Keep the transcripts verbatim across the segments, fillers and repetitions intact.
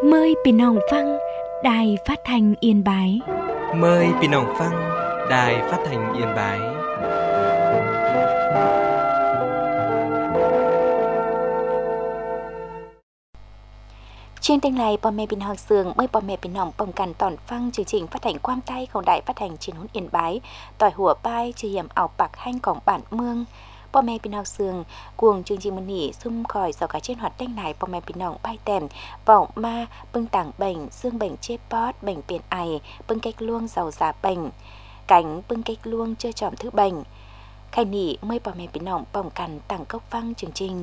Mờiพี่น้องฟังđài phát thanh Yên Bái. Mời พี่น้องฟัง Đài Phát thanh Yên Bái. Chương trình nàyพ่อแม่พี่น้องเสืองเมื่อพ่อแม่พี่น้องป้องกันตอนฟังchương trình phát hànhความใต้ของđài phát hành truyền hình Yên Bái ต่อยหัวป้ายชื่อเหี่ยมเอาปักให้ของบ้านเมืองพ่อแม่พี่น้องเสืองกวงchương trìnhมื้อนี้ซุ่มคอยสกายเช่นฮอดแต่งไหนพ่อแม่พี่น้องป้ายแต้มเว้ามาปึ้งต่างเบ่งเสื่องเบ่งเจ็บปอดเบ่งเปลี่ยนไอปึ้งแก๊กล่วงเสาสาเบ่งcảnhปึ้งแก๊กล่วงเจอจอมthứเบ่งใครนี่เมื่อพ่อแม่พี่น้องป้องกันตั้งกบฟังchương trình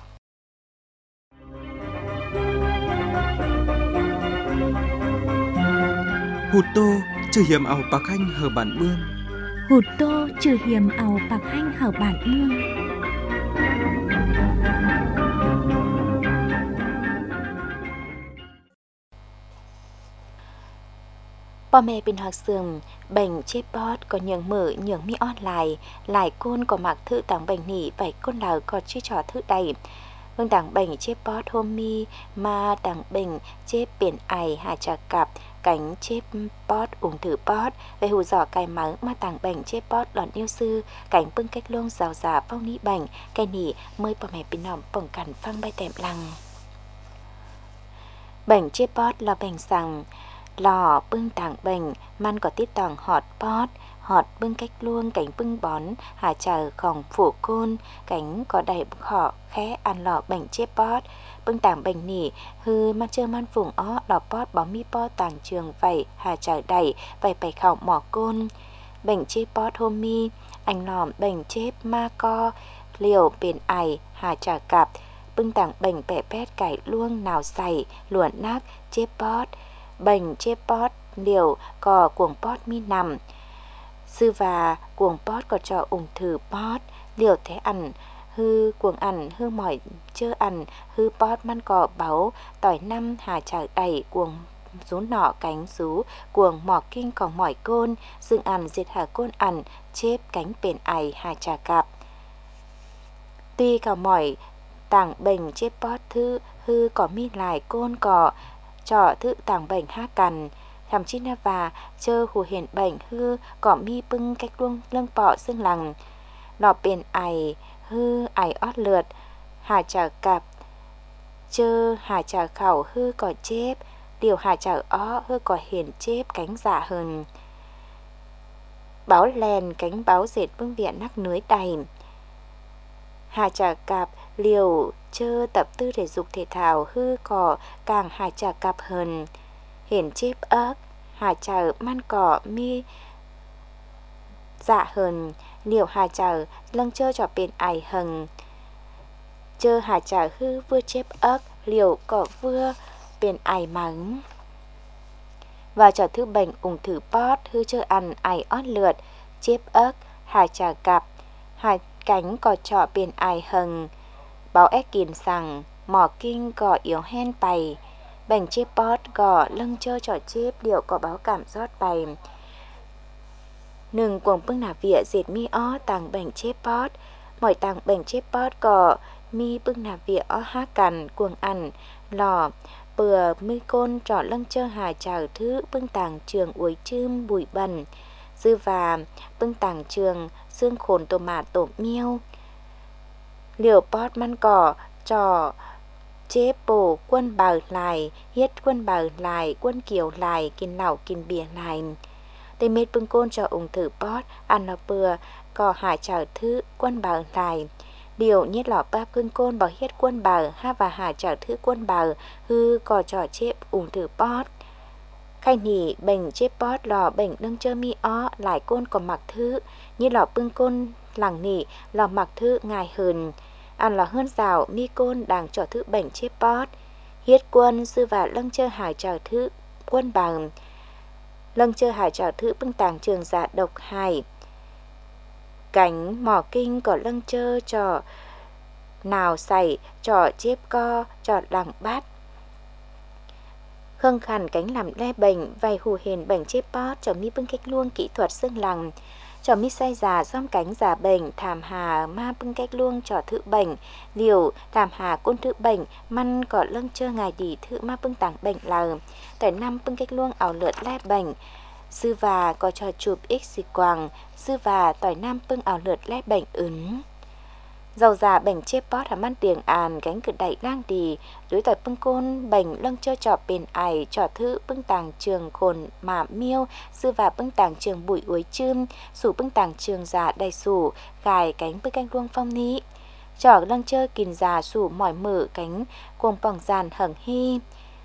Hụt tô chưa hiểm ảo bạc hanh hở bản mương. Hụt tô trừ hiểm ảo bạc hanh hở bản mương. พ่อแม่เป็นหักเสื่อมแบ่งเช็บปอดก็ยังมือยังมีออนไลน์หลายก้นก็มักถือต่างแบ่งหนีไปก้นเหล่าก็ชื่อจอถือใดเบื้องต่างแบ่งเช็บปอดโฮมมีมาต่างแบ่งเช็บเปลี่ยนไอหาจากกับcảnh chép pot ủng thử pot về hù dọ cài mắng mà tàng bảnh chép pot lọn yêu sư cảnh bưng cách luôn rào rà phong ní bảnh cái nỉ mới bỏ mẹ bên nòng bổng cản phăng bay tèm lăng bảnh chép pot là bảnh rằng lò bưng tàng bảnh man có tiết tòng hot pot hot bưng cách luôn cảnh bưng bón hà chờ khòng phủ côn cảnh có đầy khỏ khẽ ăn lò bảnh chép pot bưng tảng bành nỉ hư man chơi man phùng ó lò pot bó mi po tàng trường vảy hà trở đẩy vảy bày khảo mỏ côn bành chép pot hôm mi anh lòm bành chép ma co liều bền ải hà trở cặp bưng tảng bành bẻ pét cải luông nào sảy luồn nát chép pot bành chép pot liều cò cuồng pot mi nằm sư và cuồng pot có cho ủng thử pot liều thế ăn hư cuồng ăn hư mỏi chơ ăn hư pot man cỏ báu tỏi năm hà trở đầy cuồng rú nọ cánh rú cuồng mỏ kinh còn mỏi côn dương ăn diệt hà côn ăn chép cánh bền ải hà trà cạp tuy cả mỏi tảng bềnh chép pot thư hư có mi lại côn cỏ trọ thư tảng bềnh ha cằn thậm chí na và chơ hù hiển bềnh hư có mi bưng cách luông lưng bọ xương lằng lọ bền ải hư ải ót lượt hà trả cặp chơ hà trả khảo hư có chép điều hà trả ó hư có hiển chép cánh giả hơn báo lèn cánh báo dệt vương viện nắc núi đầy hà trả cặp liều chơ tập tư thể dục thể thao hư có càng hà trả cặp hơn hiển chép ớt hà trả man cỏ mi dạ hơn liều hà trở lâng chơ cho bên ai hằng chơ hà trở hư vừa chép ớt liều cỏ vừa bên ai mắng và cho thứ bệnh ủng thử pot hư chơ ăn ai ót lượt chép ớt hà trở cặp hà cánh có cho bên ai hằng báo ép kín rằng mỏ kinh có yếu hen bày bệnh chép pot có lâng chơ cho chép liều có báo cảm rót bàyหนึ่งกวงปึ้งหนาเวียเศษมีอ้อต่างแบ่งเชฟปอดหมอยต่างแบ่งเชฟปอดก็มีปึ้งหนาเวียอ้อห้ากันกวงอันหล่อเปื่อมือก้นจอดลังเจอหาเจ้าthứปึ้งต่างเชืองอวยชื่มบุยบันซื้อวาปึ้งต่างเชืองเสื่องโขนตัวหมาตบเมียวเหลียวปอดมันก่อจ่อเจ๊โปกวนเบาลายเฮ็ดกวนเบาลายกวนเกี่ยวลายกินเหล้ากินเบียร์ลายแต่เม็ดปึ้งก้นcho ủng thử pot ăn nó bừa có hải trở thứ quân bào lại điều nhất lọ ba pưng côn bảo hết quân bào ha và hải trở thứ quân bào hư có trò chép ủng thử pot khai nỉ bệnh chép pot lọ bệnh nâng chơ mi ó lại côn còn mặc thứ như lọ pưng côn lằng nỉ lọ mặc thứ ngài hờn ăn lọ hơn rào mi côn đang trò thứ bệnh chép pot hết quân sư và lâng chơ hải trở thứ quân bào lâng chơ hải trào thứ bưng tàng trường dạ độc hài cánh mỏ kinh có lâng chơ trò nào xảy trò chép co trò lằng bát khâng khăn cánh làm le bệnh vài hù hền bệnh chép pot trò mi bưng cách luông kỹ thuật xương lằng cho mi say già xóm cánh già bệnh thảm hà ma bưng cách luông cho thự bệnh liều thảm hà côn thự bệnh măn có lưng chơ ngày đi thự ma bưng tàng bệnh là tại năm bưng cách luông ảo lượt le bệnh sư và có cho chụp x xì quàng sư và tỏi nam bưng ảo lượt le bệnh ứng dầu già bệnh chê bót hàm ăn tiền àn cánh cự đẩy đang đi đối tỏi bưng côn bệnh lưng chơ trọ bền ải trọ thự bưng tàng trường khồn mà miêu sư và bưng tàng trường bụi uối chươm sủ bưng tàng trường già đầy sủ gài cánh bưng canh luông phong ní trọ lưng chơ kìn già sủ mỏi mở cánh cuồng bỏng giàn hởng hy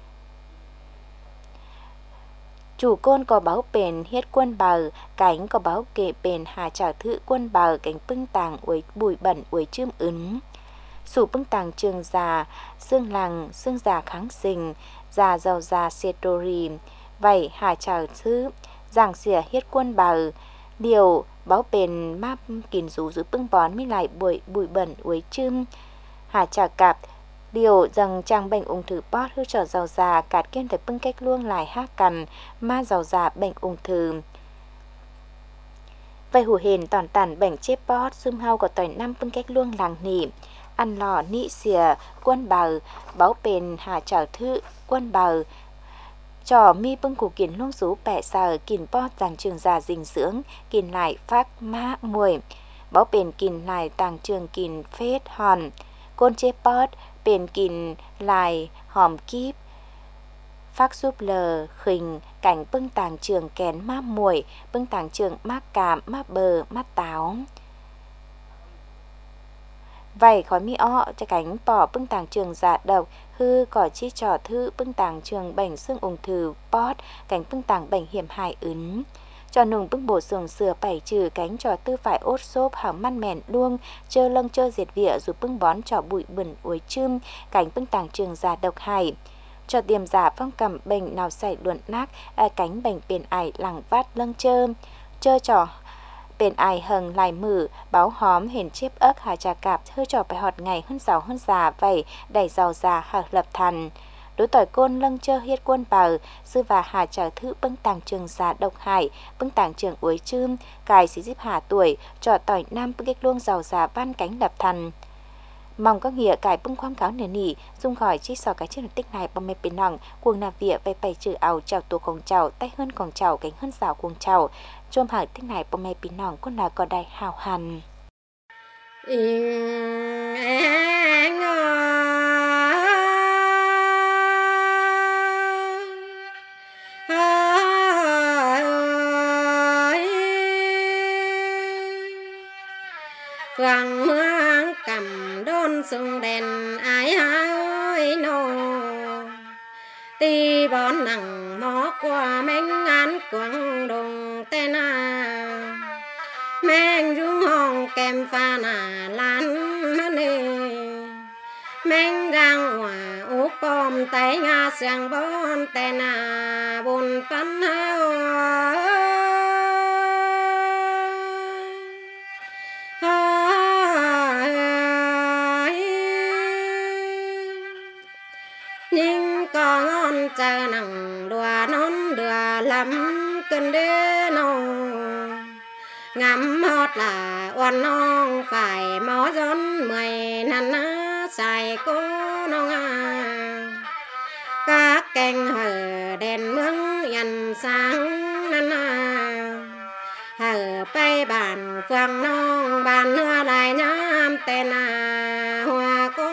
chủ côn có báo bền hiết quân bờ cánh có báo kệ bền hà trả thự quân bờ cánh bưng tàng uối bụi bẩn uối chươm ứng sủ bưng tàng trường già xương làng xương già kháng sinh già giàu già cetori vậy hà trả thự giảng xỉa hiết quân bờ điều báo bền map kín rú giữ bưng bón mới lại bụi bụi bẩn uối chươm hà trả cạp điều rằng chàng bệnh ung thư bót hư trở giàu già cạt kiên tới bưng cách luông lại hát cằn ma giàu già bệnh ung thư vậy hủ hền toàn tản bệnh chếp bót xung hao có tỏi năm bưng cách luông làng nỉ ăn lò nị xìa quân bờ báo bền hà trở thư quân bờ trò mi bưng củ kiền luông rú bẻ sờ kìn bót tàng trường già dinh dưỡng kìn lại phát má muội báo bền kìn lại tàng trường kìn phết hòn côn chếp bót bền kìn lại hòm kíp phát giúp lờ khình cảnh bưng tàng trường kén mát muội bưng tàng trường mát cảm mát bờ mát táo vậy khói mi o cho cánh bỏ bưng tàng trường dạ độc hư cỏ chi trò thư bưng tàng trường bệnh xương ung thư bót cánh bưng tàng bệnh hiểm hại ứng cho nùng bưng bổ sường sửa bảy trừ cánh trò tư phải ốt xốp hảo man mèn đuông chơ lâng chơ diệt vịa rồi bưng bón trò bụi bẩn uối chươm cánh bưng tàng trường già độc hại cho tiềm giả phong cầm bệnh nào xảy luận nát à, cánh bệnh bền ải lẳng vát lâng chơ chơ trò bền ải hầng lại mử báo hóm hền chếp ớt hà trà cạp hơi trò phải họt ngày hơn giàu hơn già vậy đẩy giàu già hà lập thần đối tỏi côn lâng chơ hiết quân bờ sư và hà trở thự bưng tàng trường già độc hại bưng tàng trường uối chươm cài xí díp hà tuổi trọ tỏi nam bưng cách luông giàu già van cánh lập thần mong các nghĩa cài bưng khoám cáo nửa nỉ dung khỏi chi sò cái trên được tích này bằng mê bên nòng cuồng nạp vịa về bày trừ ảo chào tùของเจ้า tay hơnของเจ้า cánh hơn rào cuồng chào chôm hàng tích này bằng mê bên nòng con là có đài hào hàn Phượng mương cầm đôn sung đèn ai ơi nô ti bón nặng mó qua mênh án quăng đồng tên à mênh rung hồng kèm pha nà lan nê mênh gang hòa úp bom tay nga sang bón tên à bồn pan hao cha nằng đùa nón đùa lắm cơn đê nô ngắm hót là oan nong phải mó gión mười năn á xài cô nong à các canh hở đèn mướn dần sáng năn à hở bay bàn phượng nong bàn nữa lại nhám tên à hoa cô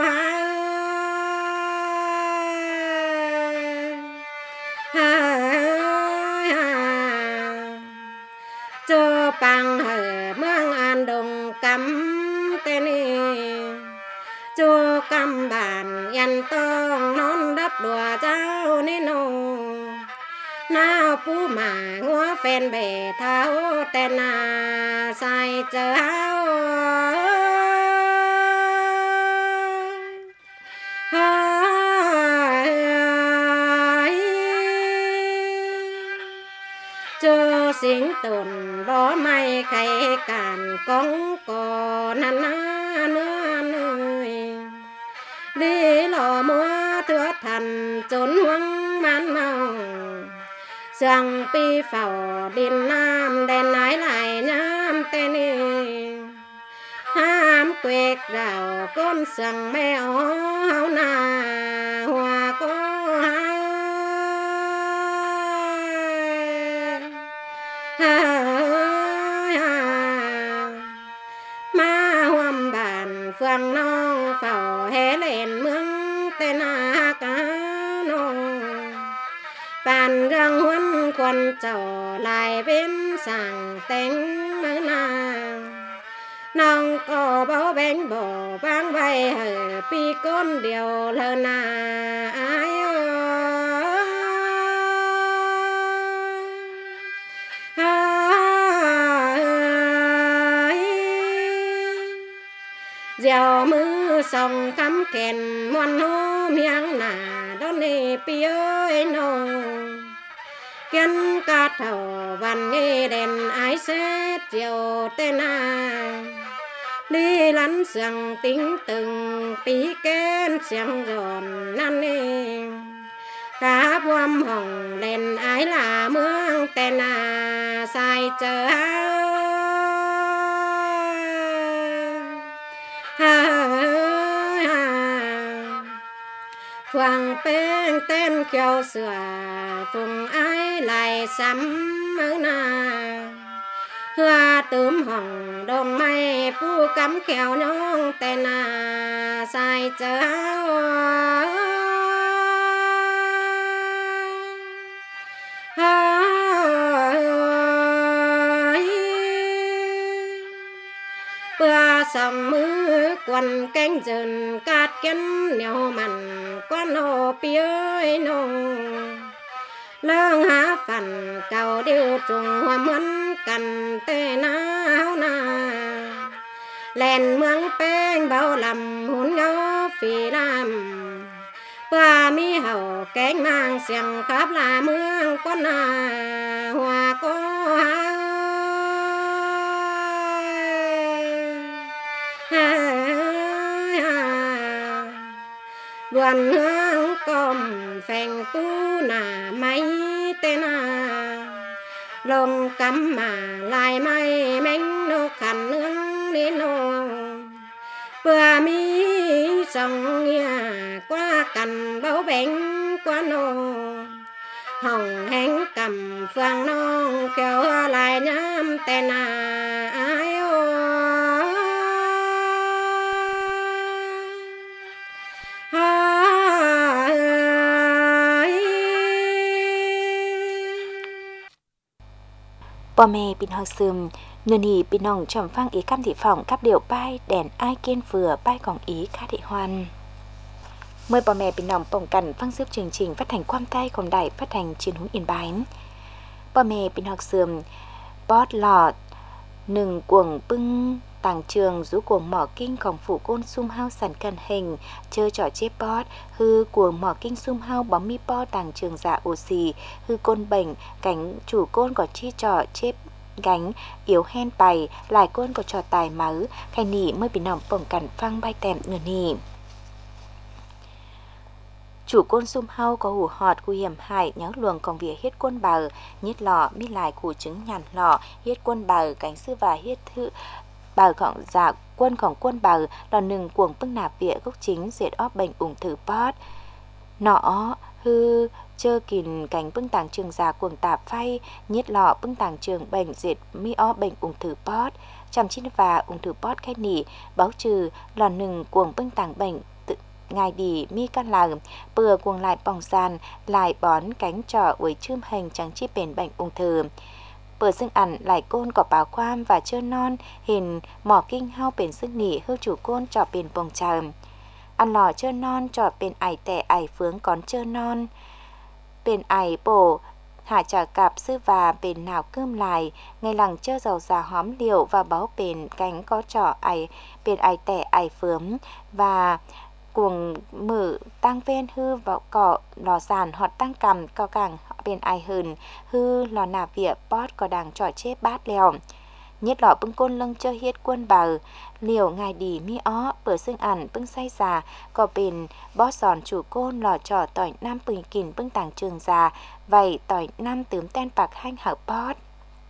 bằng hở mương an đồng cắm tên chu cắm bàn yên tông non đắp đùa cháu nên nô nào pu mà ngó phen bể tháo tên à sai chờ áo cho sinh tồn bó may khay càn con cò năn á nữa nơi đi lò múa thưa thần trốn hoang man màu sương pi phẩu đin nam đen ái lại nhám tên đi ham quệt rào con sừng mèo hao na hoa có ma hoam bàn phương non phẩu hé lên mương tên a cá nông bàn răng huân quân trầu lại bên sàng tính mơ nàng nong có bao bánh bò vang bay hở pi con điều lơ na ai dèo mưa sông cắm kèn muôn hô miếng nà đón nề pi ơi nô kiến ca thầu văn nghe đèn ái xét chiều tên à đi lăn sương tính từng tí kén xiang giòn năn nê cá buồm hồng lên ái là mương tên à sai chờ phường bên tên kêu sửa phùng ái lại sắm mơ na hoa tướm hồng đồng mây pu cắm khéo nhong tên à sai cháu bữa sông mưa quần cánh rừng cát kiến nèo mặn quan hồ piơi nông lương há phần cầu điêu trùng hoa muốn cần tê náo na lên mương bên bao lầm hôn nhớ phi làm bữa mi hậu cánh mang xiềng khắp là mương quan à hoa có vườn hương com phèn tu nà máy tên à lồng cắm mà lại may mánh nô khăn nương đi nô bữa mi sông nhà qua cành bao bánh qua nô hồng hánh cầm phương nông kéo lại nhám tên à ai ô bò mẹ bình học sườm người nì bình nòng trầm phang ý cam thị phòng cắp điệu bay đèn ai kiên vừa bay còn ý khá thị hoan mời bò mẹ bình nòng bồng cẩn phang giúp chương trình phát hành quam tay còn đài phát hành trên hướng yên bái bò mẹ bình học sườm bót lọt nừng cuồng bưng tàng trường rú cuồng mỏ kinh còn phủ côn sum hao sẵn cần hình chơi trò chép bót hư cuồng mỏ kinh sum hao bóng mi po tàng trường dạ ổ xì hư côn bệnh cánh chủ côn có chi trò chép gánh yếu hen bày lại côn có trò tài máu khai nỉ mới bị nòng bổng cẩn phăng bay tèm người nỉ chủ côn sum hao có hủ họt cu hiểm hại nhớ luồng còn vỉa hiết côn bờ nhít lọ mi lại củ trứng nhàn lọ hiết côn bờ cánh sư và hiết thự bờ gọng dạ quânของquân bờ lò nừng cuồng bưng nạp vỉa gốc chính diệt óp bệnh ung thư pot nọ hư chơ kìn cánh bưng tàng trường già cuồng tạp phay nhít lọ bưng tàng trường bệnh diệt mi óp bệnh ung thư pot chăm chín và ung thư pot khai nỉ báo trừ lò nừng cuồng bưng tàng bệnh ngài đi mi căn làng bừa cuồng lại bỏng sàn lại bón cánh trò uối chươm hình trắng chi bền bệnh ung thư bờ xương ẩn lại côn có báo khoam và chơ non hình mỏ kinh hao bền xương nỉ hư chủ côn trò bền bồng trà ăn lò chơ non trò bền ải tẻ ải phướng còn chơ non bền ải bổ hạ trả cạp sư và bền nào cơm lại ngày lằng chơ dầu già hóm liệu và báo bền cánh có trò ải bền ải tẻ ải phướng và cuồng mở tăng ven hư vào cỏ lò sàn hoặc tăng cầm có càng bên ai hơn hư lò nạp vỉa bót có đàng trò chép bát lèo nhất lọ bưng côn lưng chơi hiết quân bờ liều ngài đi mi ó bữa xương ẩn bưng say già có bên bó sòn chủ côn lò trò tỏi nam bừng kìn bưng tàng trường già vậy tỏi nam tướm ten bạc hanh hở bót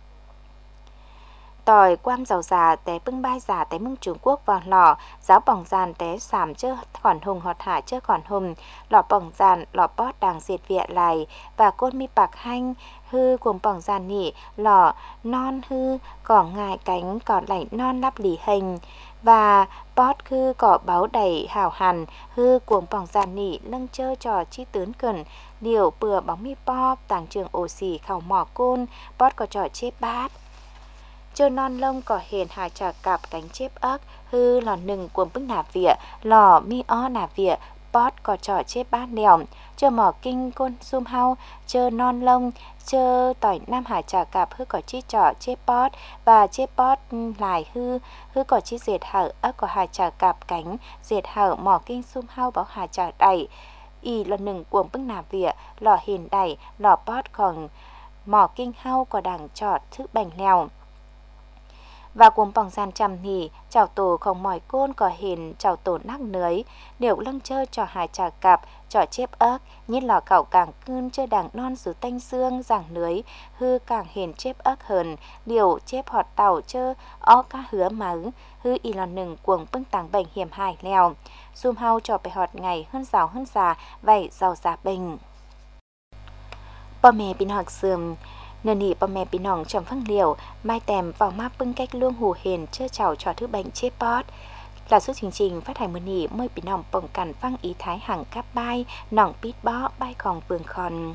tỏi quam giàu già té bưng bai già té mưng Trung Quốc vào lò giáo bỏng giàn té sảm chơ khoản hùng họt hạ chơ khoản hùng lọ bỏng giàn lọ bót đàng diệt vịa lại và côn mi bạc hanh hư cuồng bỏng giàn nỉ lọ non hư cỏ ngài cánh cỏ lạnh non lắp lì hình và bót hư cỏ báo đầy hảo hàn hư cuồng bỏng giàn nỉ lưng chơ trò chi tướng cẩn điều bừa bóng mi bóp tàng trường ổ xì khảo mỏ côn bót có trò chếp bát chơ non lông có hiền hà trà cặp cánh chếp ớt hư lò nừng cuồng bức nà vịa lò mi ó nà vịa bót có trò chếp bát đèo chơ mỏ kinh côn sum hau chơ non lông chơ tỏi nam hà trà cặp hư có chi trò chếp bót và chếp bót lại hư hư có chi dệt hở ớt có hà trà cặp cánh dệt hở mỏ kinh sum hau báo hà trà đẩy y lò nừng cuồng bức nà vịa lò hiền đẩy lò bót còn mỏ kinh hau có đằng trọt thứ bành lèo và cuồng bỏng gian chăm nỉ chảo tổ không mỏi côn có hình chảo tổ nắc nưới điều lưng chơ trò hài trà cặp trò chếp ớt nhất lò cẩu càng cươn chơ đằng non xứ tanh xương giảng nưới hư càng hình chếp ớt hơn điều chếp họt tàu chơ ó cá hứa mắng hư y lò nừng cuồng bưng tàng bệnh hiểm hài lèo xum hau trò bày họt ngày hơn giàu hơn già vậy giàu già bình bò mẹ bình học sườm nền nỉ bò mẹ bị nòng trong phăng liều mai tèm vào map bưng cách luông hù hền chơ chảo trò thứ bệnh chếp bót là số chương trình phát hành mưa nỉ mới bị nòng bồng cản phăng ý thái hàng cáp bay nòng bít bó bay còn vườn khòn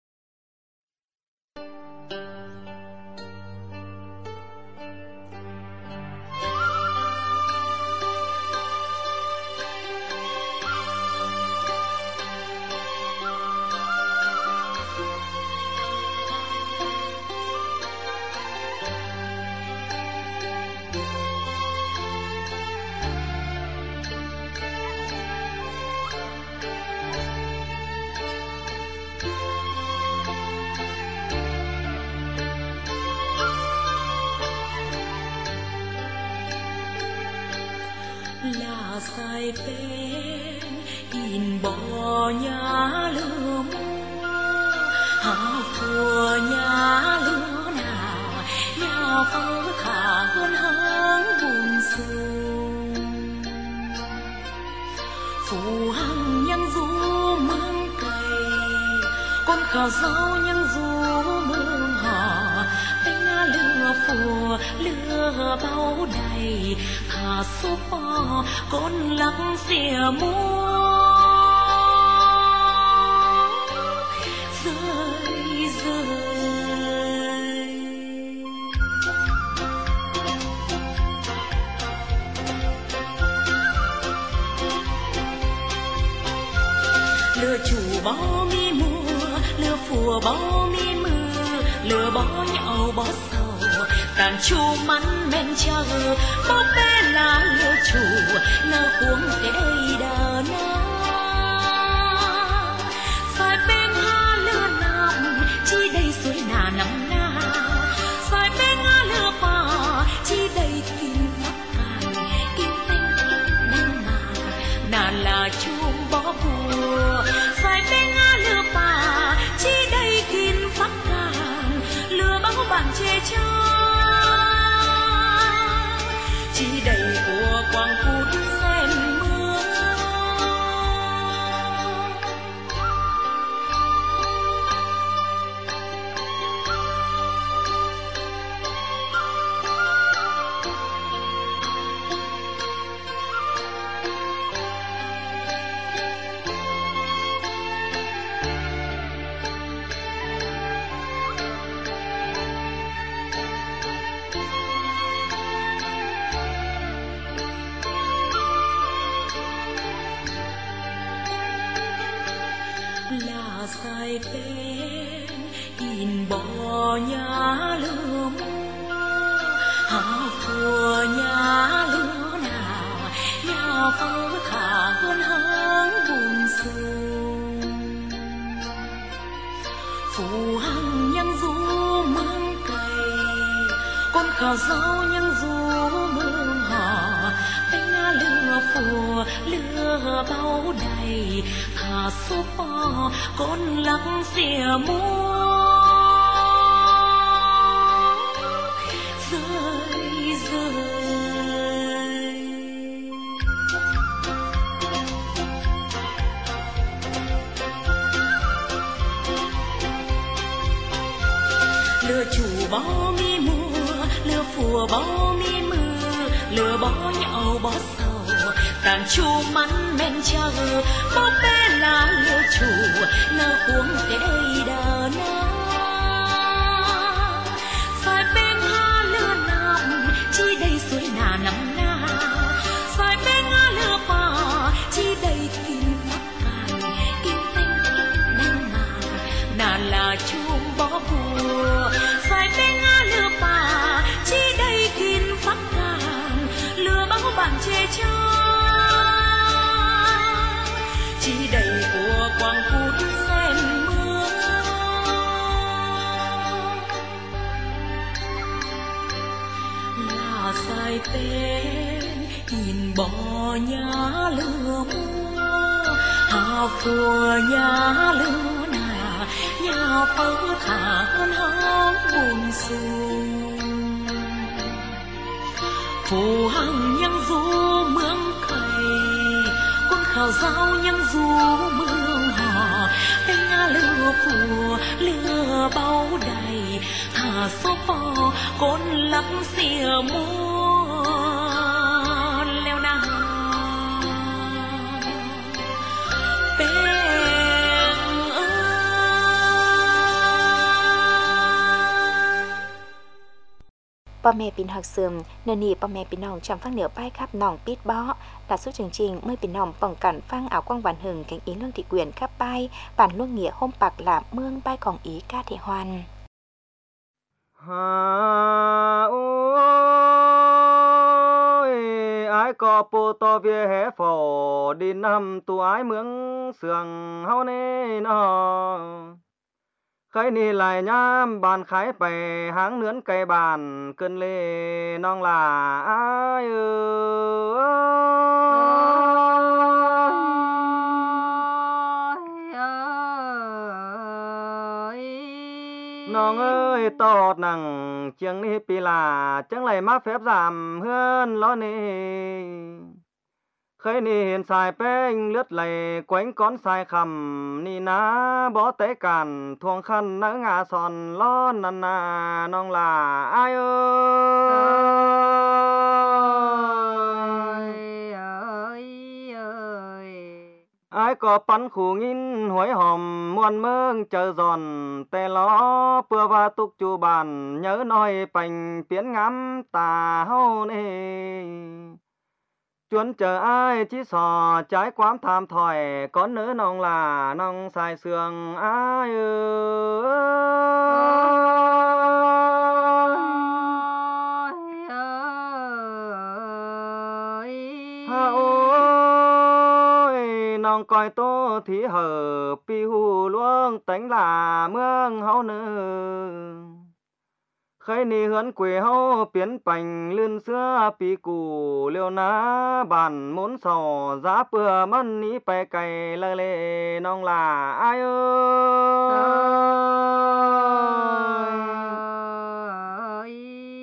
là sai bên in bò nhà lửa mua hào phùa nhà lửa nào nhà phơ khả hơn háng buồn sung phù hằng nhân du mương cây con khảo rau nhân du mương họ bánh lửa phùa lửa bao đầy hà số bò con lắc xìa mua rơi rơi lửa chủ bao mi mùa lửa phùa bao mi mưa lửa bó nhậu bó sầu tàn chu mắn men chờ bó bé là lửa chủ lửa cuống cái đây đờ na phải bên ha lửa nằm chi đây suối nà nằm na phải bên ha lửa bò chi đây kim bắc cài kim tinh kim nang mà nà là chuông bó bùa phải bên ha lửa bò chi đây kim bắc cài lửa bao bạn chê cho chi đầy của quang phút xem mưa là sai bên in bò nhà lửa mua hào phùa nhà lửa nào nhà phơ khả hơn háng buồn sung phù hằng nhân du mương cây con khảo dấu những du mương họ bánh lửa phùa lửa bao đầy thả số bò con lắc xìa mua rơi rơi lửa chủ bao mi mùa lửa phùa bao mi mưa lửa bó nhậu bó sầu tàn chu mắn men chờ bó bé là lửa chủ lửa cuống tê đà na phải bên ha lửa nằm chỉ đây suối nà nằm na phải bên ha lửa pa chỉ đây kim phát cài kim tinh kim đăng mà nà là chuông bó bùa phải bên ha lửa pa chỉ đây kim phát cài lửa bao bạn chê cha chỉ đầy của quang phút sen mưa là sai tên nhìn bò nhá lửa mua hà phùa nhá lửa nà nhà phớ thả hóng buồn xuông phù hằng nhân du mương cày quân khảo giao nhân du mương họ bánh lửa phùa lửa bao đầy thả số bò con lắc xìa mua leo na พ่อแม่พี่น้องเสื่อมเนื้อนี่พ่อแม่พี่น้องจำฟังเหนือป้ายครับน้องปิดเบาะตัดสู้จริงๆเมื่อพี่น้องป้องกันฟังเอากว้างหวานหึงแกงอีเรื่องที่เกวียนครับป้ายปั่นล่วงเหงียห่มปักหลาบเมืองป้ายของอีกาเทฮวันฮาโอ้ยไอ้ก็ปูตอเวียแห่ฝอดินนำตัวไอ้เมืองเสืองเฮาเน่นอใครนี่หลายยามบานขายไปหางเนื้อนไก่บานเกินเลน้องหลาอ้ายเอ้ยน้องเอ้ยตอดหนังเจียงนี่ปีลาจังไหลมาแฟบสามเฮือนล้อนี่เคยนี่เห็นสายแป้งเลือดไหลแกว่งก้อนสายคำนี่นะบ่เตะกันทวงคันเนื้องาสอนล้อนนันนาน้องลาอ้ายเอ้ยอ้ายก็ปันขู่งินหวยหอมมวนเมืองเจอจอนแต่ล้อเพื่อว่าตุกจูบานnhớน้อยปังเปลี่ยนงามตาเฮานี่จวนเจออ้ายที่สอใจความถามถอยก้อนเนื้อน้องลาน้องสายเสืองอ้ายเอ้ยฮาโอ้ยน้องก้อยโตที่เหอปีหูล่วงแต่งลาเมืองเฮาเนื้อเคยนี่เฮือนกุยเฮาเปลี่ยนปังลื่นเสื้อปีกูเลียวนะบ้านหมุนสอซาเปื่อมันนี้ไปไกลละเลน้องลาอ้ายเอ้ย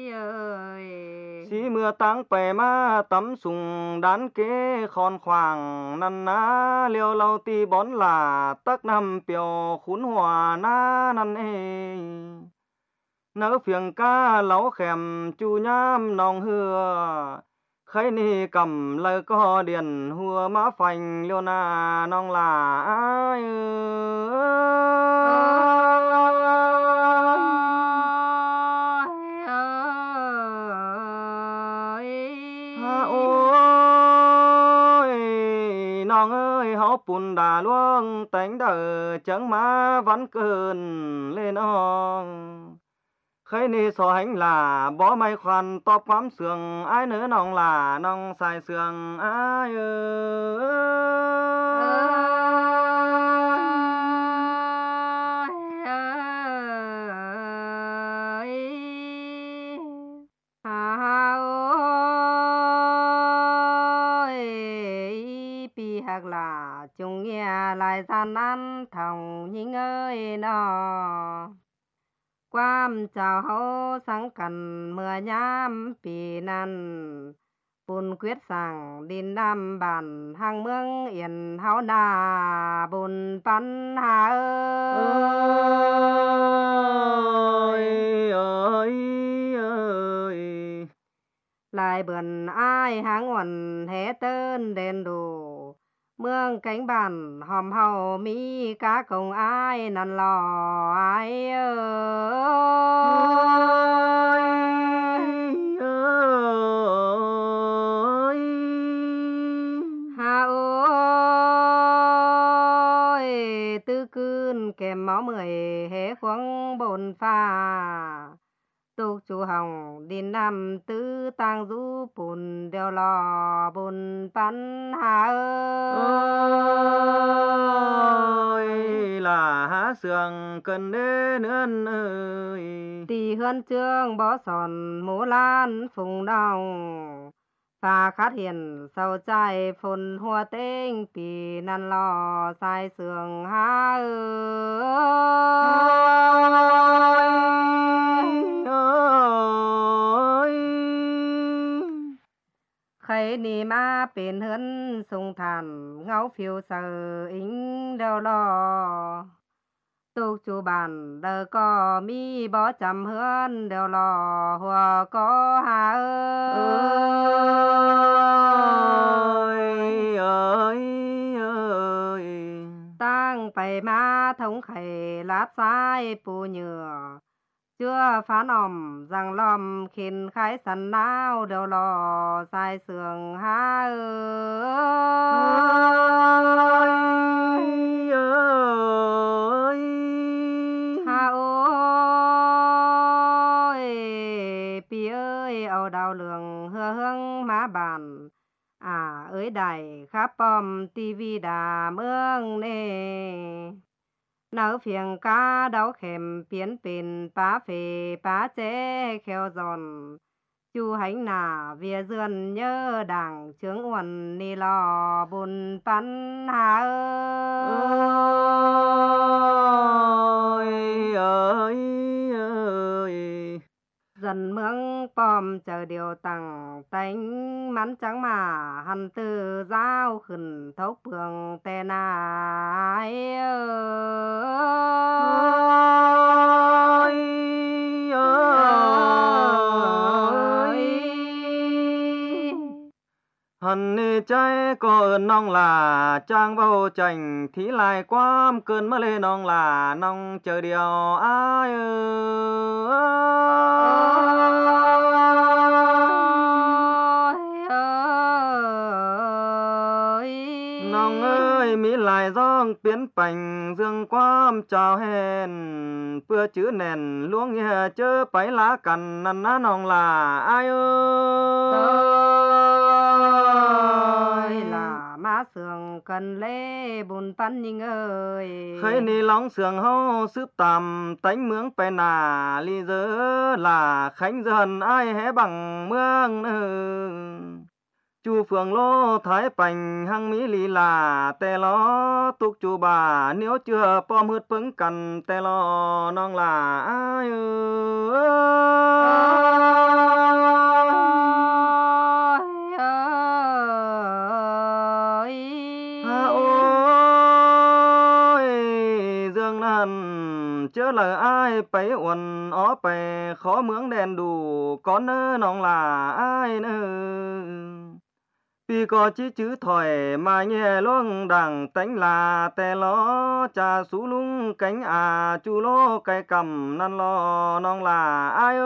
สีเมื่อตั้งไปมาตำสุงดันเกคอนขวางนันนะเลียวเราตีบอนลาตักนำเปียวขุนหัวหน้านั่นเองเนื้อเพียงกาเหลาแขมจูย้ำนองเหือใครนี่กำเลยก็เดียนหัวมาฟังเลียวนาน้องลาอ้ายฮาโอ้ยน้องเอ้ยเฮาปุ่นด่าล่วงแต่งเด้อจังมาวันเกินเลยน้องเคยนี่สอหังลาบ่ไม่ควันตอบความเสื่องอ้ายเนื้อน้องลาน้องสายเสื่องอ้ายเอ้ย hoặc là chung nghe lại gian nan thòng nhinh ơi nó quam chào hậu sáng cần mưa nhám pì năn bùn quyết sang đi nam bản hàng mương yên háo nà bùn pan hà ơi ơi ơi lại bườn ai hàng uẩn hé tên đèn đủ mương cánh bàn hòm hầu mỹ cá công ai năn lò ai ơi ơi hà ơi tư cươn kèm máu mười hé khoáng bồn pha tục chú hồng đi năm tứ tang du bùn đeo lò bùn pan hà ơi là há sườn cần đế nương ơi tì hơn trương bó sòn mũ lan phùng đồng và khát hiền sầu trai phun hoa tinh pì năn lò sai sườn há ơi khấy ni ma bền hơn sung thàn ngáo phiêu sờ ính đeo lò tục chú bàn đờ có mi bó chầm hơn đeo lò hòa có hà ơi ơi ơi tăng bày ma thống khẩy lát sai bù nhựa chưa phán ỏm rằng lòm khiến khái sẵn nào đeo lò sai sườn há ơi ơi hà ơi pi ơi âu đào lượng hưa hương má bàn à ơi đài khắp bom tivi đà mương nê nấu phiền cá đau kèm biến pin bá phê bá chế kheo giòn chu hành nà vía dườn nhớ đảng trướng uẩn ni lò bùn pan hà ơi ơi ơi dần mương bom chờ điều tặng tánh mắn trắng mà hằn từ giao khẩn thấu bường tè nai ơi ơi hần ni trái có ơn nong là trang bao chành thí lại quam cơn mơ lên nong là nong chờ điều ai nong ơi mỹ lại giong biến bành dương quam chào hèn bữa chữ nền luống nghe chớ bấy lá cằn năn ná nong là ai ơi là má sườn cần lê bùn pan nhinh ơi khấy ni lóng sườn hô sướp tàm tánh mướng pe nà ly dơ là khánh dần ai hé bằng mương nữ chu phường lô thái bành hăng mỹ lì là tè lo tục chu bà nếu chưa pom hứt pứng cần tè lo nong là ai ơi ha ôi dương năn chớ lời ai bấy uẩn ó bè khó mướng đèn đủ có nơ nong là ai nữa vì có chí chữ thỏi mà nghe luông đằng tánh là tè lo trà sú lung cánh à chu lô cây cầm năn lo nong là ai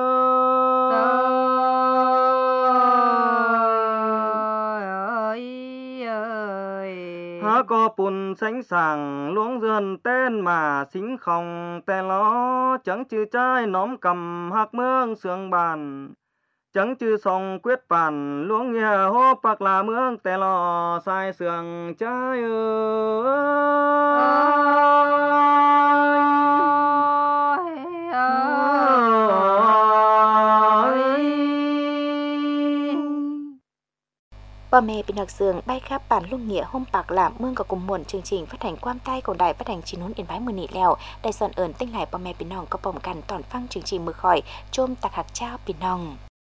ơi ơi há có bùn sánh sàng luống dườn tên mà xính không tè lo chẳng chữ trai nóm cầm hạc mương sương bàn chẳng chư song quyết bản luống nghe hô bạc là mương tè lò sai sườn trái Bà mẹ bị nặc giường bay khắp bản lung nghĩa hôm bạc làm mương có cùng muộn chương trình phát hành quam tay của đài phát hành chín nún yên bái mười nị lèo đại soạn ơn tinh lại bà mẹ bị nòng có bồngกันตอนฟังchương trìnhมือข่อยchôm tạc hạc trao bị nòng